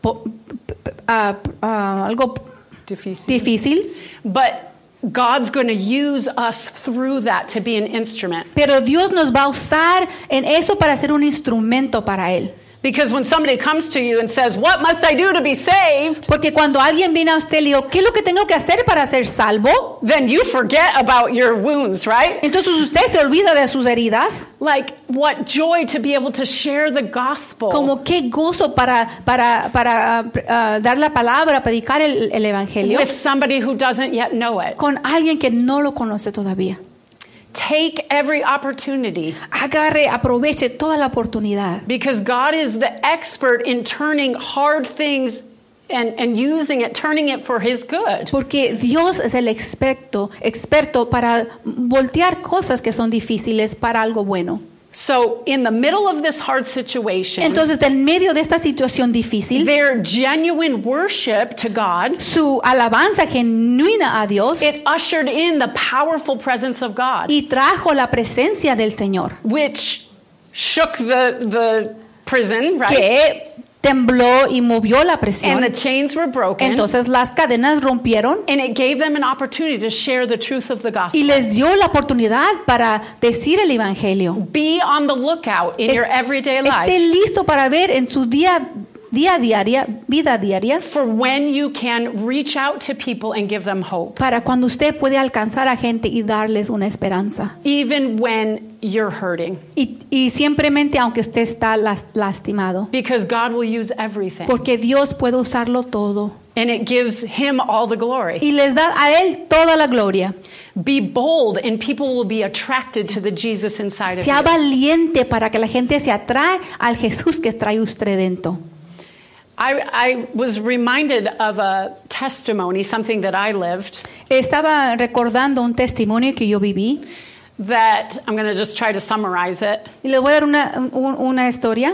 difícil. But God's going to use us through that to be an instrument. Pero Dios nos va a usar en eso para ser un instrumento para él. Because when somebody comes to you and says, what must I do to be saved? Porque cuando alguien viene a usted y le dice, ¿qué es lo que tengo que hacer para ser salvo? Then you forget about your wounds, right? Entonces usted se olvida de sus heridas. Like, what joy to be able to share the gospel. Como qué gozo para dar la palabra, predicar el evangelio. With somebody who doesn't yet know it. Con alguien que no lo conoce todavía. Take every opportunity. Aproveche toda la oportunidad. Because God is the expert in turning hard things and using it, turning it for His good. Porque Dios es el experto para voltear cosas que son difíciles para algo bueno. So, in the middle of this hard situation, entonces en medio de esta situación difícil, their genuine worship to God, su alabanza genuina a Dios, it ushered in the powerful presence of God, y trajo la presencia del Señor, which shook the prison, right? Que tembló y movió la presión. and the chains were broken. Entonces las cadenas rompieron And it gave them an opportunity to share the truth of the y gospel. les dio la oportunidad para decir el evangelio. Be on the lookout in your everyday Esté life listo para ver en su vida diaria, for when you can reach out to people and give them hope, para cuando usted puede alcanzar a gente y darles una esperanza. even when you're hurting, Y simplemente aunque usted está lastimado, because God will use everything. porque Dios puede usarlo todo And it gives him all the glory. y les da a Él toda la gloria. Be bold and people will be attracted to the Jesus inside of Sea you. valiente para que la gente se atrae al Jesús que trae usted dentro. I was reminded of a testimony, something that I lived, Estaba recordando un testimonio que yo viví that I'm going to just try to summarize it. y les voy a dar una historia.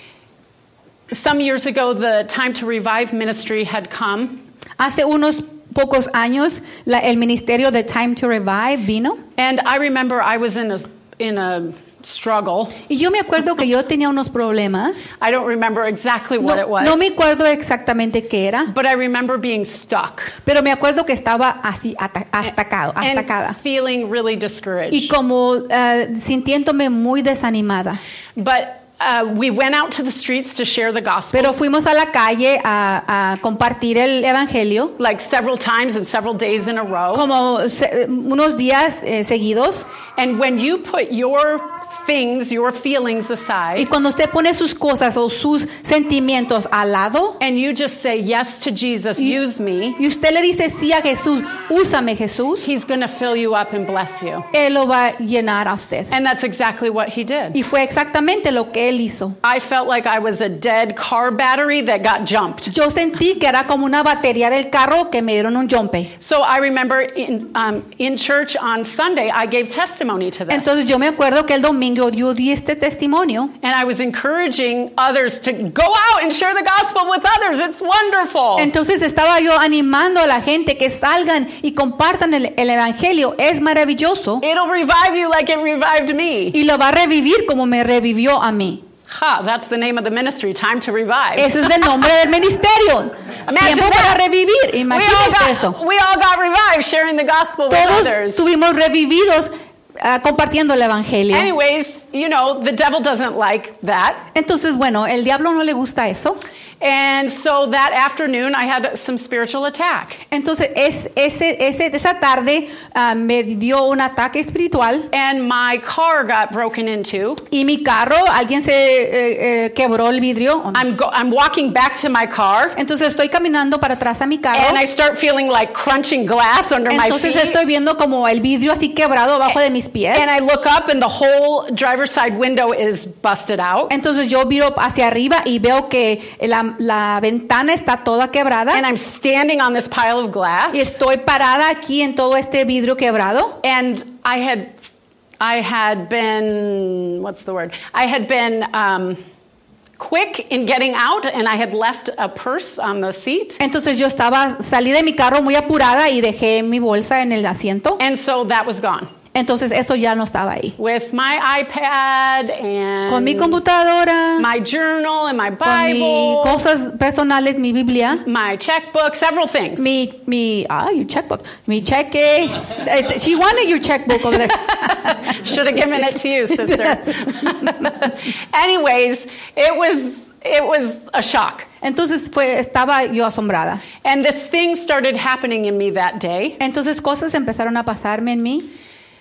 Some years ago, the Time to Revive ministry had come, Hace unos pocos años el ministerio de Time to Revive vino and I remember I was in a struggle. y yo me acuerdo que yo tenía unos problemas. I don't remember exactly what it was, No me acuerdo exactamente qué era, but I remember being stuck pero me acuerdo que estaba así atacada and feeling really y discouraged. como sintiéndome muy desanimada. But we went out to the streets to share the gospel, Pero fuimos a la calle a compartir el evangelio like several times and several days in a row. como unos días seguidos. And when you put your things, your feelings Y aside, cuando usted pone sus cosas o sus sentimientos al lado and you just say yes to Jesus, use me, y usted le dice sí a Jesús, úsame Jesús, he's going to fill you up and bless you. Él lo va a llenar a usted. And that's exactly what he did. Y fue exactamente lo que Él hizo. I felt like I was a dead car battery that got jumped. Yo sentí que era como una batería del carro que me dieron un jumpe. So I remember in church on Sunday, I gave testimony to this. Entonces yo me acuerdo que el domingo yo di este testimonio And I was encouraging others to go out and share the gospel with others. It's wonderful. Entonces estaba yo animando a la gente que salgan y compartan el evangelio. Es maravilloso It'll revive you like it revived me. y lo va a revivir como me revivió a mí. Ha, that's the name of the ministry, Time to Revive. Ese es el nombre del ministerio. Imagine Tiempo that. para revivir. Imagínense eso. We all got revived sharing the gospel with Todos others. estuvimos revividos compartiendo el evangelio. Anyways, you know, the devil doesn't like that. Entonces, bueno, el diablo no le gusta eso. And so that afternoon, I had some spiritual attack. Entonces, esa tarde me dio un ataque espiritual And my car got broken into. y mi carro, alguien se quebró el vidrio. I'm walking back to my car. Entonces estoy caminando para atrás a mi carro. And I start feeling like crunching glass under my Entonces feet. estoy viendo como el vidrio así quebrado abajo de mis pies. And I look up and the whole driver's side window is busted out. Entonces yo miro hacia arriba y veo que la ventana está toda quebrada. And I'm standing on this pile of glass. Y estoy parada aquí en todo este vidrio quebrado. And I had been, what's the word? I had been quick in getting out, and I had left a purse on the seat. Entonces yo salí de mi carro muy apurada y dejé mi bolsa en el asiento. And so that was gone. Entonces esto ya no estaba ahí. With my iPad and Con mi computadora, my journal and my con mis Bible, cosas personales, mi Biblia, my checkbook, several things. your checkbook, mi cheque. She wanted your checkbook over there. Should have given it to you, sister. Anyways, it was a shock. Entonces estaba yo asombrada. And this thing started happening in me that day. Entonces cosas empezaron a pasarme en mí.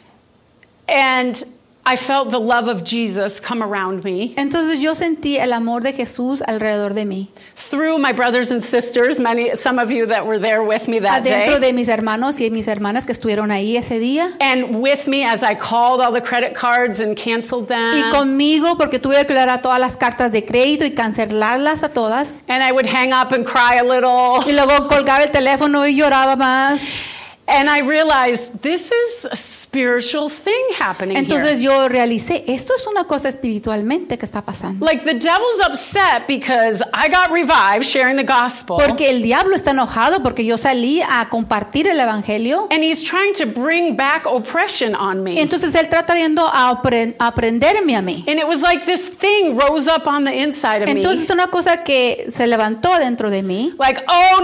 And I felt the love of Jesus come around me. Entonces yo sentí el amor de Jesús alrededor de mí. Through my brothers and sisters, some of you that were there with me that Adentro day. de mis hermanos y mis hermanas que estuvieron ahí ese día. And with me as I called all the credit cards and canceled them. Y conmigo porque tuve que aclarar todas las cartas de crédito y cancelarlas a todas. And I would hang up and cry a little. Y luego colgaba el teléfono y lloraba más. And I realized this is spiritual thing happening Entonces here. yo realicé, esto es una cosa espiritualmente que está pasando. Like the devil's upset because I got revived sharing the gospel. Porque el diablo está enojado porque yo salí a compartir el evangelio. And he's trying to bring back oppression on me. Entonces él está trayendo a aprenderme a mí. And it was like this thing rose up on the inside of Entonces me. es una cosa que se levantó dentro de mí. Like, oh,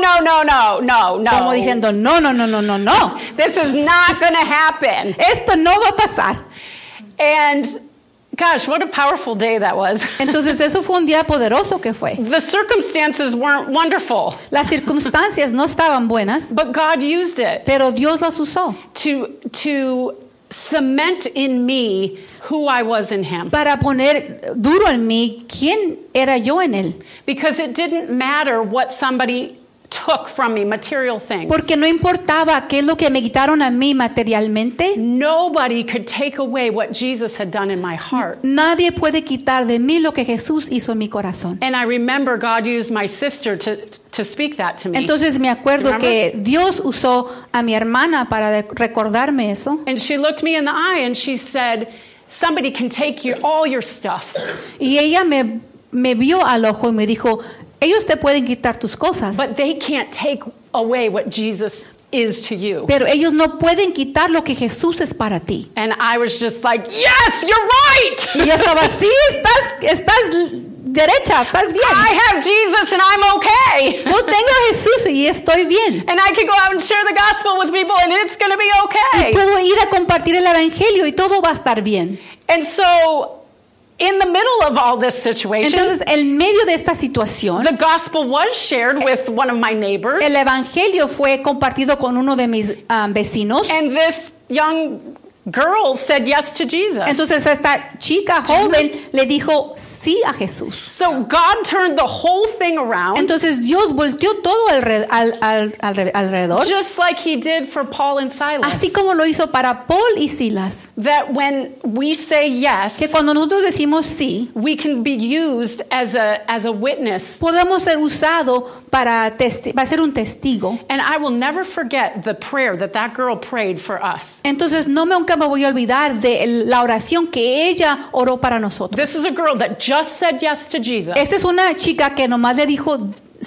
no. Como diciendo, no. This is not going to happen. Esto no va a pasar. And gosh, what a powerful day that was. Entonces eso fue un día poderoso que fue. The circumstances weren't wonderful, Las circunstancias no estaban buenas, but God used it pero Dios las usó to cement in me who I was in him. para poner duro en mí quién era yo en él. Because it didn't matter what somebody took from me, material things. Porque no importaba qué es lo que me quitaron a mí materialmente. Nobody could take away what Jesus had done in my heart. Nadie puede quitar de mí lo que Jesús hizo en mi corazón. And I remember God used my sister to speak that to me. Entonces me acuerdo Remember? que Dios usó a mi hermana para recordarme eso. And she looked me in the eye and she said, somebody can take all your stuff, Y ella me vio al ojo y me dijo, ellos te pueden quitar tus cosas, but they can't take away what Jesus is to you. pero ellos no pueden quitar lo que Jesús es para ti. And I was just like, yes, you're right. Y yo estaba así, estás derecha, estás bien. I have Jesus and I'm okay. Yo tengo a Jesús y estoy bien. And I can go out and share the gospel with people and it's going to be Y okay. puedo ir a compartir el evangelio y todo va a estar bien. And so in the middle of all this situation, Entonces, en medio de esta situación, the gospel was shared with one of my neighbors. el evangelio fue compartido con uno de mis vecinos. And this young girl said yes to Jesus. Entonces esta chica joven le dijo sí a Jesús. So God turned the whole thing around, Entonces Dios volteó todo alrededor, just like he did for Paul and Silas. así como lo hizo para Paul y Silas. That when we say yes, Que cuando nosotros decimos sí, we can be used as a witness. podemos ser usados para ser un testigo. And I will never forget the prayer that girl prayed for us. Entonces nunca me voy a olvidar de la oración que ella oró para nosotros. This is a girl that just said yes to Jesus. Esta es una chica que nomás le dijo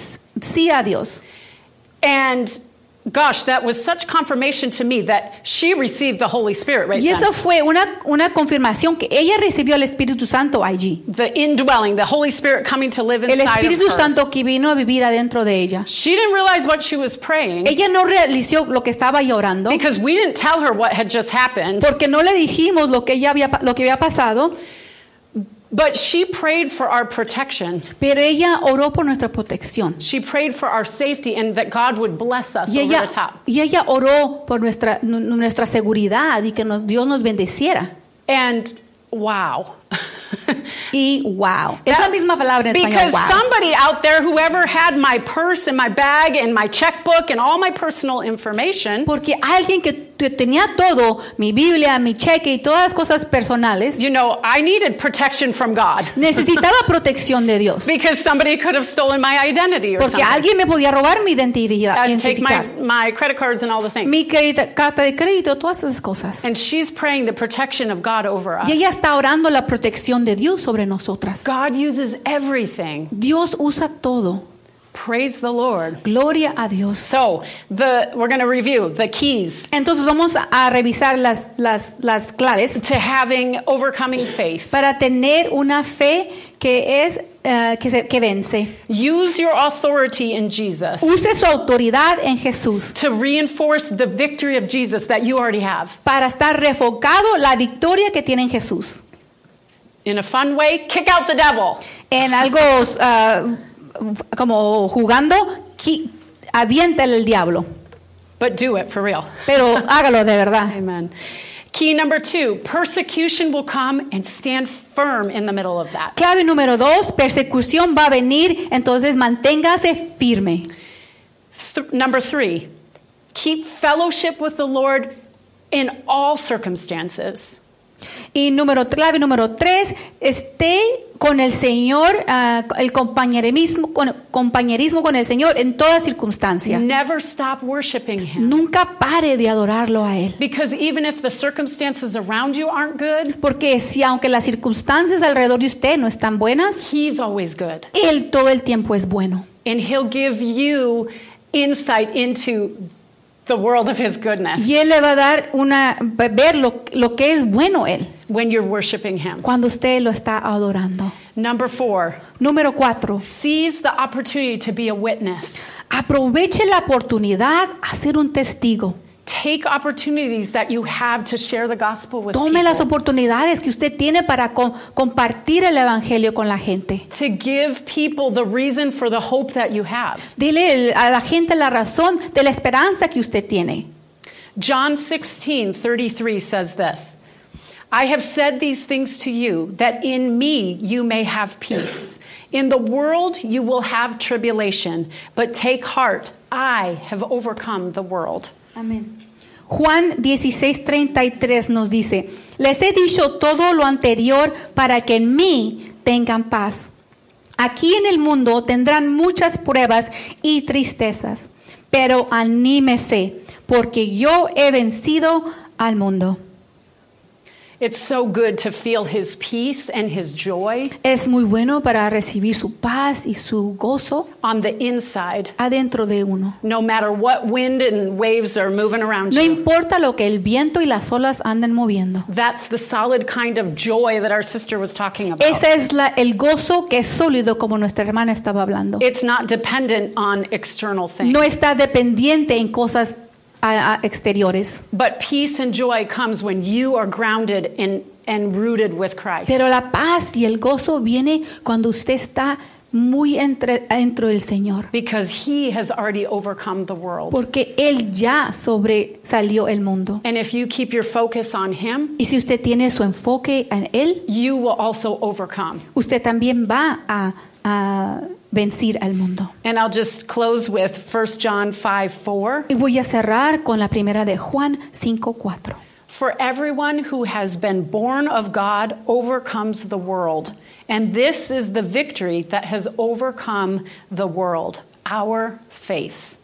sí a Dios. And gosh, that was such confirmation to me that she received the Holy Spirit right Y then. eso fue una confirmación que ella recibió el Espíritu Santo allí. The indwelling, the Holy Spirit coming to live El inside Espíritu of her. Santo que vino a vivir adentro de ella. She didn't realize what she was praying Ella no realizó lo que estaba llorando because we didn't tell her what had just happened. porque no le dijimos lo que había pasado, But she prayed for our protection. pero ella oró por nuestra protección. She prayed for our safety and that God would bless us Y over the top. ella oró por nuestra seguridad y que Dios nos bendeciera. And wow. Y wow. Es la misma palabra en español, Because wow. somebody out there, whoever had my purse and my bag and my checkbook and all my personal information, Porque alguien que tenía todo, mi Biblia, mi cheque y todas las cosas personales, you know, I needed protection from God. necesitaba protección de Dios. Because somebody could have stolen my identity or Porque something. alguien me podía robar mi identidad. I'd take my credit cards and all the things. Mi carta de crédito, todas esas cosas. And she's praying the protection of God over us. Y ella está orando la protección de Dios sobre nosotras. God uses everything. Dios usa todo. Praise the Lord. Gloria a Dios. So, we're going to review the keys Entonces vamos a revisar las claves to having overcoming faith. para tener una fe que es que vence. Use your authority in Jesus Use su autoridad en Jesús to reinforce the victory of Jesus that you already have. para estar refocado la victoria que tiene en Jesús. In a fun way, kick out the devil. En algo como jugando, aviéntale el diablo, But do it for real. pero hágalo de verdad. Amen. Key number 2, persecution will come and stand firm in the middle of that. Clave número 2, persecución va a venir, entonces manténgase firme. Number 3, keep fellowship with the Lord in all circumstances. Y clave número 3, esté con el Señor, el compañerismo con el Señor en toda circunstancia. Never stop worshiping Him. Nunca pare de adorarlo a Él. Because even if the circumstances around you aren't good, Porque aunque las circunstancias alrededor de usted no están buenas, He's always good. Él todo el tiempo es bueno. And He'll give you insight into the world of His goodness Y Él le va a dar ver lo que es bueno Él when you're worshiping Him. cuando usted lo está adorando. Number 4, Número 4, seize the opportunity to be a witness. aproveche la oportunidad a ser un testigo. Take opportunities that you have to share the gospel with Tome las people. oportunidades que usted tiene para compartir el evangelio con la gente. To give people the reason for the hope that you have. Dile a la gente la razón de la esperanza que usted tiene. John 16:33 says this. I have said these things to you, that in me you may have peace. In the world you will have tribulation, but take heart, I have overcome the world. Amén. Juan 16:33 nos dice, les he dicho todo lo anterior para que en mí tengan paz. Aquí en el mundo tendrán muchas pruebas y tristezas, pero anímese, porque yo he vencido al mundo. It's so good to feel His peace and His joy Es muy bueno para recibir su paz y su gozo on the inside, adentro de uno. no matter what wind and waves are moving around No you. importa lo que el viento y las olas anden moviendo. That's the solid kind of joy that our sister was talking about. Ese es el gozo que es sólido, como nuestra hermana estaba hablando. It's not dependent on external things. No está dependiente en cosas exteriores. But peace and joy comes when you are grounded and rooted with Christ. Pero la paz y el gozo viene cuando usted está muy dentro del Señor. Because He has already overcome the world. Porque Él ya sobresalió el mundo. And if you keep your focus on Him, Y si usted tiene su enfoque en Él, you will also overcome. usted también va a vencer al mundo. And I'll just close with 1 John 5:4. Y voy a cerrar con la primera de Juan 5:4. For everyone who has been born of God overcomes the world. And this is the victory that has overcome the world, our faith.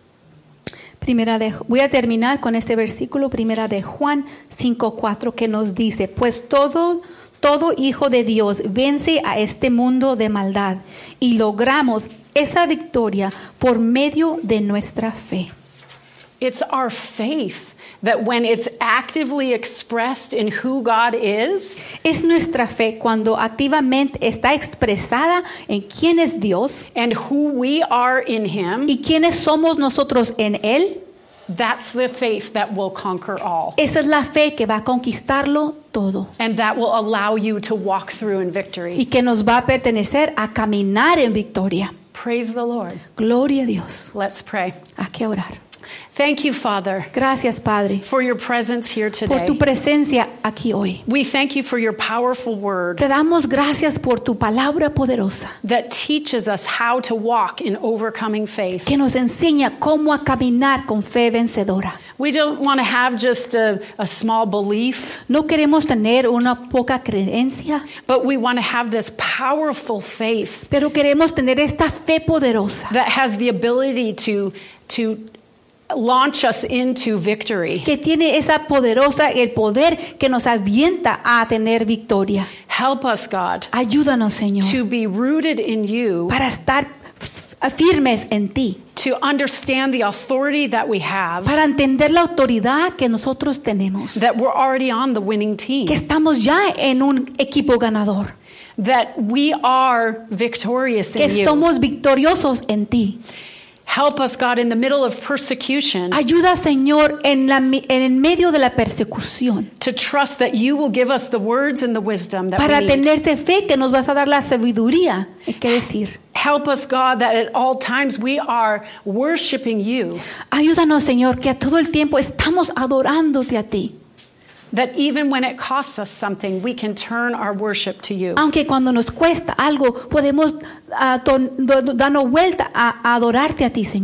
Voy a terminar con este versículo, primera de Juan 5:4, que nos dice, pues todo hijo de Dios vence a este mundo de maldad y logramos esa victoria por medio de nuestra fe. It's our faith that when it's actively expressed in who God is, Es nuestra fe cuando activamente está expresada en quién es Dios and who we are in Him, y quiénes somos nosotros en Él. that's the faith that will conquer all. Esa es la fe que va a conquistarlo todo And that will allow you to walk through in y victory. que nos va a pertenecer a caminar en victoria. Praise the Lord. Gloria a Dios. Let's pray. Hay que orar. Thank you, Father, Gracias, Padre, for your presence here por today. tu presencia aquí hoy. We thank you for your powerful word Te damos gracias por tu palabra poderosa that teaches us how to walk in overcoming faith. que nos enseña cómo a caminar con fe vencedora. We don't want to have just a small belief, No queremos tener una poca creencia, but we want to have this powerful faith pero queremos tener esta fe poderosa that has the ability to launch us into victory. que tiene esa poderosa, el poder que nos avienta a tener victoria. Help us, God, Ayúdanos, Señor, to be rooted in you, para estar firmes en ti, to understand the authority that we have, para entender la autoridad que nosotros tenemos, that we're already on the winning team, que estamos ya en un equipo ganador, that we are victorious que in you. somos victoriosos en ti. Help us, God, in the middle of persecution, Ayuda, Señor, en el medio de la persecución, to trust that you will give us the words and the wisdom that para we need. tener fe que nos vas a dar la sabiduría, que decir. Help us, God, that at all times we are worshiping you, Ayúdanos, Señor, que a todo el tiempo estamos adorándote a ti. that even when it costs us something, we can turn our worship to you. Aunque cuando nos cuesta algo, podemos darnos vuelta a adorarte a ti, Señor.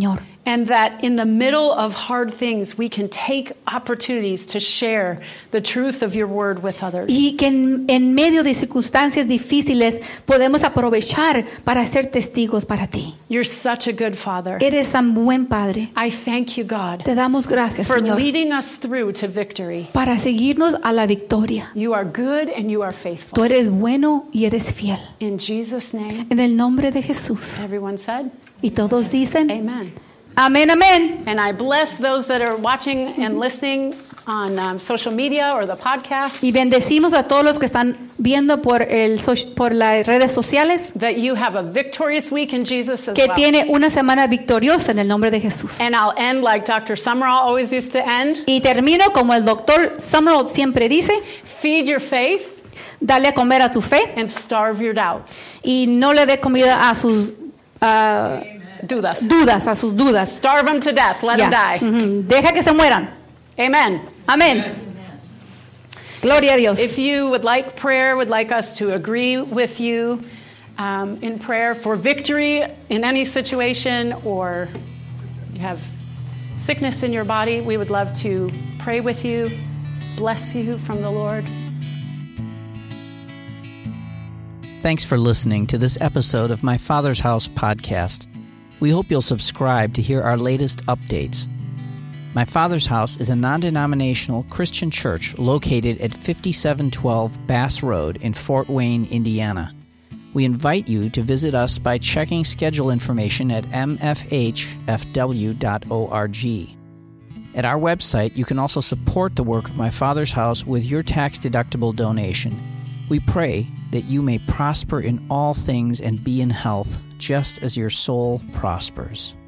And that in the middle of hard things, we can take opportunities to share the truth of your word with others. Y que en medio de circunstancias difíciles podemos aprovechar para ser testigos para ti. You're such a good Father. Eres tan buen Padre. I thank you, God, Te damos gracias, for Señor, leading us through to victory. para seguirnos a la victoria. You are good and you are Tú faithful. eres bueno y eres fiel. In Jesus' name, En el nombre de Jesús. everyone said, Y todos dicen, amen. amén, amén. And I bless those that are watching and listening on social media or the podcast, Y bendecimos a todos los que están viendo por las redes sociales, that you have a victorious week in Jesus as que well. tiene una semana victoriosa en el nombre de Jesús. And I'll end like Dr. Summerall always used to end. Y termino como el doctor Summerall siempre dice, Feed your faith dale a comer a tu fe and starve your doubts. y no le dé comida a sus Dudas. dudas, a sus dudas. Starve them to death. Let them Ya. die. Ujú. Deja que se mueran. Amen. Amén. Gloria a Dios. If you would like prayer, would like us to agree with you in prayer for victory in any situation, or you have sickness in your body, we would love to pray with you, bless you from the Lord. Thanks for listening to this episode of My Father's House podcast. We hope you'll subscribe to hear our latest updates. My Father's House is a non-denominational Christian church located at 5712 Bass Road in Fort Wayne, Indiana. We invite you to visit us by checking schedule information at mfhfw.org. At our website, you can also support the work of My Father's House with your tax-deductible donation. We pray that you may prosper in all things and be in health, just as your soul prospers.